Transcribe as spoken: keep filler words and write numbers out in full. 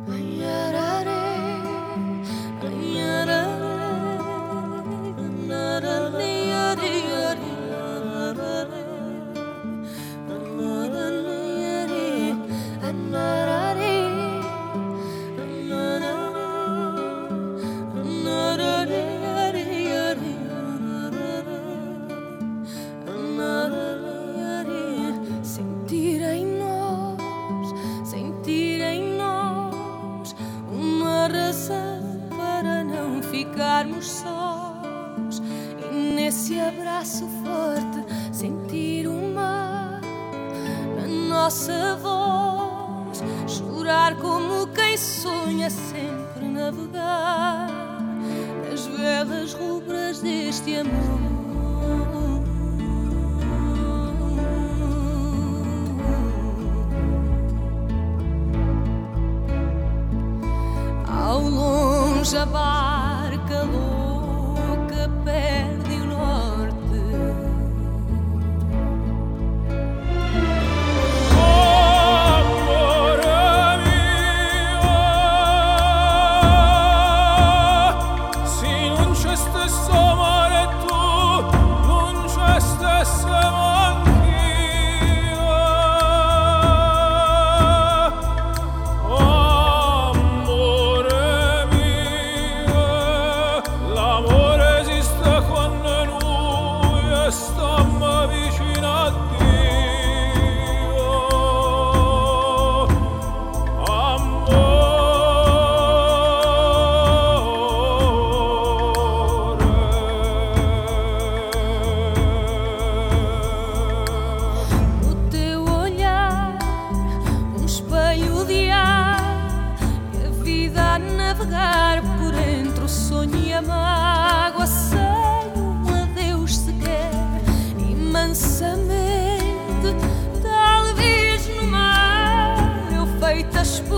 Ficarmos sós e nesse abraço forte sentir o mar na nossa voz, chorar como quem sonha sempre navegar nas velas rubras deste amor. Ao longe a barca louca perde o norte. Oh, amore mio, se non c'è stesso amore tu, non c'è stesso anch'io. Oh, amore mio, l'amore esiste quando noi stiamo vicino a Dio. Amore. No teu olhar, um espelho de ar, e a vida a navegar por entre o sonho e a mágoa, sem um adeus sequer, imansamente, talvez no mar, eu feita espelho.